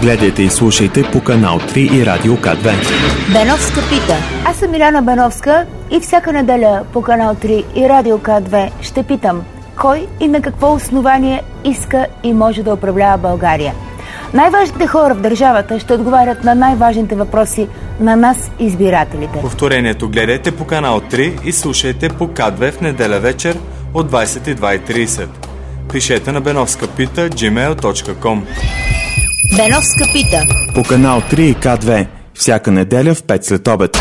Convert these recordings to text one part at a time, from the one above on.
Гледайте и слушайте по канал 3 и Радио К2. Беновска пита. Аз съм Миляна Беновска и всяка неделя по канал 3 и Радио К2 ще питам кой и на какво основание иска и може да управлява България. Най-важните хора в държавата ще отговарят на най-важните въпроси на нас, избирателите. Повторението гледайте по канал 3 и слушайте по К2 в неделя вечер от 22:30. Пишете на benovskapita@gmail.com. Беновска пита. По канал 3 и К2 всяка неделя в 5 след обед.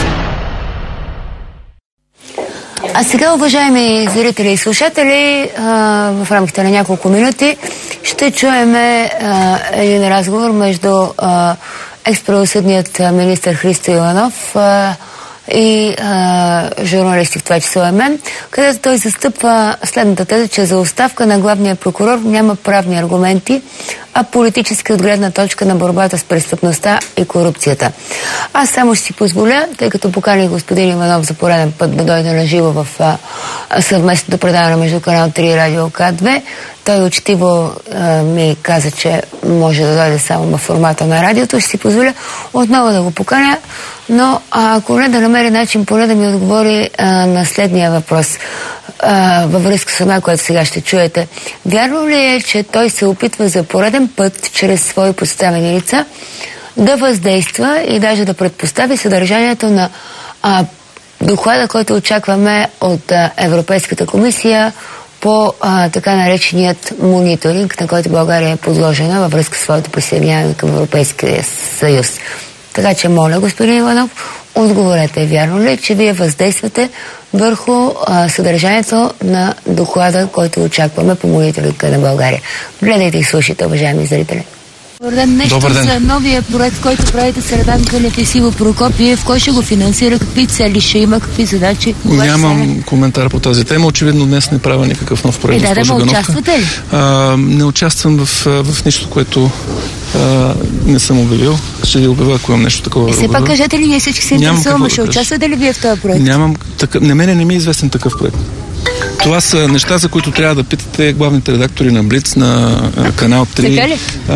А сега, уважаеми зрители и слушатели, в рамките на няколко минути ще чуем един разговор между екс-правосъдният министър Христо Иванов и журналисти, в това число и мен, където той застъпва следната теза, че за оставка на главния прокурор няма правни аргументи, а политически от гледна точка на борбата с престъпността и корупцията. Аз само ще си позволя, тъй като поканих господин Иванов за пореден път да дойде на живо в съвместното предаване между канал 3 и Радио К2, той учтиво ми каза, че може да дойде само в формата на радиото. Ще си позволя отново да го поканя, но ако не да намери начин поне да ми отговори на следния въпрос във връзка с това, което сега ще чуете. Вярно ли е, че той се опитва за пореден път, чрез свои подставени лица, да въздейства и даже да предпостави съдържанието на доклада, който очакваме от Европейската комисия по така нареченият мониторинг, на който България е подложена във връзка с своето присъединяване към Европейския съюз. Така че, моля, господин Иванов, отговорете, вярно ли, че вие въздействате върху съдържанието на доклада, който очакваме по мониторинга на България? Гледайте и слушайте, уважаеми зрители. Добър ден. За новия проект, който правите с Радан Кънев и Сиво Прокопиев, кой ще го финансира, какви цели ще има, какви задачи? Нямам коментар по тази тема. Очевидно днес не правя никакъв нов проект. Участвате ли? Не участвам в нищо, което не съм обявил. Ще ви обявя, ако имам нещо такова. Все пак кажете ли, ние всички се интересуваме, ще участвате ли вие в този проект? На мене не ми е известен такъв проект. Това са неща, за които трябва да питате главните редактори на Блиц, на канал 3,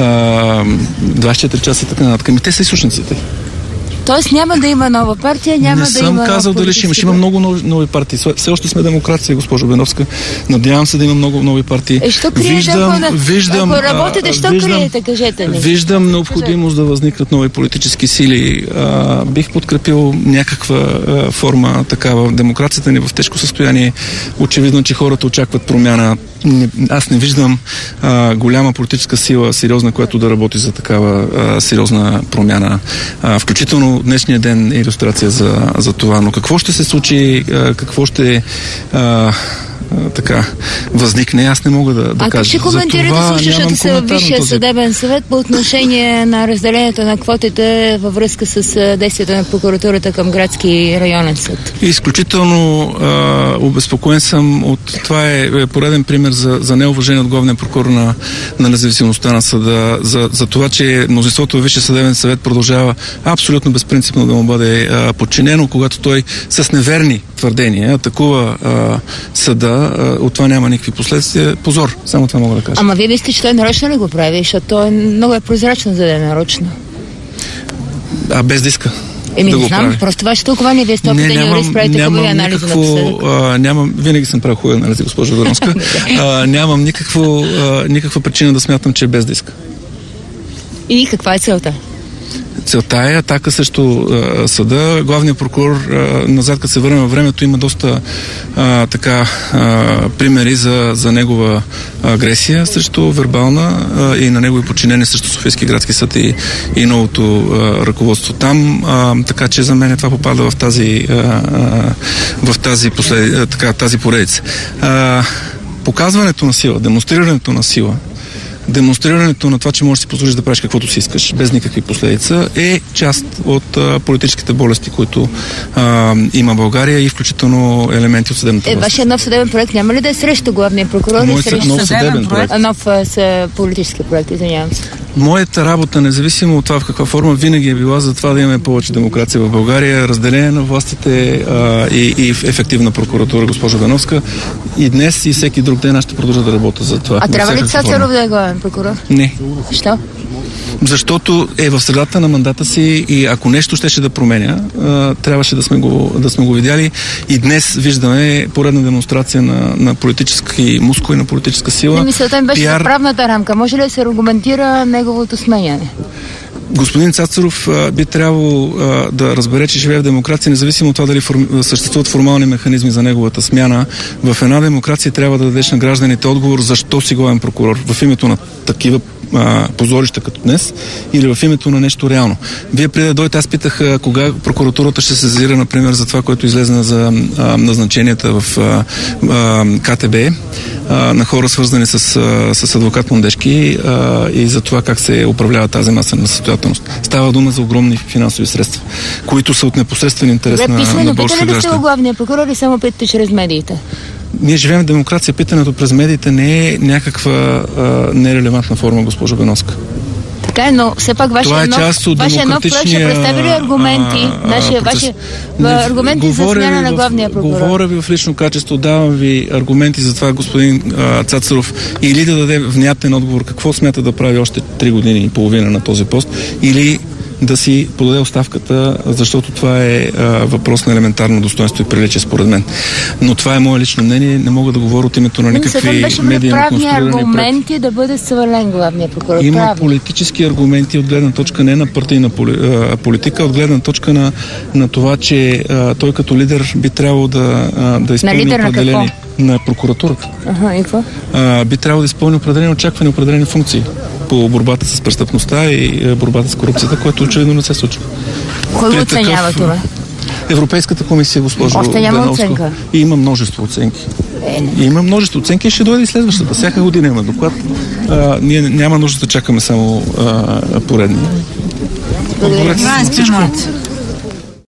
24 часа и така нататък. Те са източниците. Тоест няма да има нова партия, няма да има... Не съм казал дали ще има. Ще има много нови партии. Все още сме демокрация, госпожо Беновска. Надявам се да има много нови партии. Що криете, ако работите, що криете, кажете ни? Виждам необходимост да възникнат нови политически сили. Бих подкрепил някаква форма такава. Демокрацията ни е в тежко състояние. Очевидно, че хората очакват промяна. Аз не виждам голяма политическа сила, сериозна, която да работи за такава сериозна промяна. Включително днешния ден е илюстрация за това. Но какво ще се случи, какво ще възникне, аз не мога да кажа. А как ще коментирате случващото се във Висшия съдебен съвет по отношение на разделението на квотите във връзка с действията на прокуратурата към градски и районен съд? Изключително обезпокоен съм от... Това е пореден пример за неуважение от главния прокурор на независимостта на съда, за това, че мнозинството във Висшия съдебен съвет продължава абсолютно безпринципно да му бъде подчинено, когато той с неверни твърдения атакува съда. От това няма никакви последствия. Позор, само това мога да кажа. Ама вие мислите, че той нарочно ли го прави? Защото той много прозрачно, за да е нарочно. Без да иска. Не знам, просто ваше тълкование, вие сте опитен юрист, правите хубави анализи напоследък. Винаги съм правил хубави анализи, госпожо Веновска. Нямам никаква причина да смятам, че е без да иска. И каква е целта? Целта е атака срещу съда. Главният прокурор, назад като се върнем във времето, има доста примери за негова агресия срещу вербална и на негови подчинени срещу Софийски градски съд и новото ръководство там. Така че за мен това попада в тази поредица. Показването на сила, демонстрирането на сила, демонстрирането на това, че можеш да си позволиш да правиш каквото си искаш, без никакви последица, е част от политическите болести, които има България и включително елементи от съдебната власт. Вашия нов съдебен проект няма ли да е срещу главния прокурор? Нов съдебен проект. Нов политически проект, извинявам се. Моята работа, независимо от това в каква форма, винаги е била за това да имаме повече демокрация в България, разделение на властите и ефективна прокуратура, госпожо Беновска. И днес и всеки друг ден аз ще продължа да работя за това. А трябва ли Цацаров да е главен прокурор? Не. Що? Защото е в средата на мандата си и ако нещо щеше да променя, трябваше да сме го видяли. И днес виждаме поредна демонстрация на политически мускул и на политическа сила. Мисълта ми беше за правната рамка. Може ли да се аргументира неговото сменяне? Господин Цацаров би трябвало да разбере, че живее в демокрация, независимо от това дали съществуват формални механизми за неговата смяна. В една демокрация трябва да дадеш на гражданите отговор защо си главен прокурор. В името на такива позорища като днес или в името на нещо реално. Вие преди да дойдете, аз питах кога прокуратурата ще се сезира, например, за това, което излезе за назначенията в КТБ на хора, свързани с адвокат Мондешки и за това как се управлява тази маса на състоятелност. Става дума за огромни финансови средства, които са от непосредствен интерес на българските граждани. Питали ли сте главния прокурор и само питате чрез медиите? Ние живеем в демокрация. Питането през медиите не е някаква нерелевантна форма, госпожо Беновска. Така е, но все пак вашия нов проект ще представи ли аргументи? Аргументи за смяна на главния прокурор? Говоря ви в лично качество, давам ви аргументи за това, господин Цацаров, или да даде внятен отговор какво смята да прави още 3 години и половина на този пост, или да си подаде оставката, защото това е въпрос на елементарно достоинство и приличие според мен. Но това е мое лично мнение, не мога да говоря от името на никакви медийно конструирани аргументи да бъде свален главния прокурор. Има политически аргументи от гледна точка не на партийна политика, от гледна точка на това, че той като лидер би трябвало да изпълни определени на прокуратурата. И какво? Би трябвало да изпълни определени очаквани, определени функции по борбата с престъпността и борбата с корупцията, което очевидно не се случва. Кой го оценява това? Европейската комисия, госпожо Още няма оценка. И има множество оценки. Има множество оценки и ще дойде и следващата. Всяка година има доклад. Ние няма нужда да чакаме само поредни. Благодаря.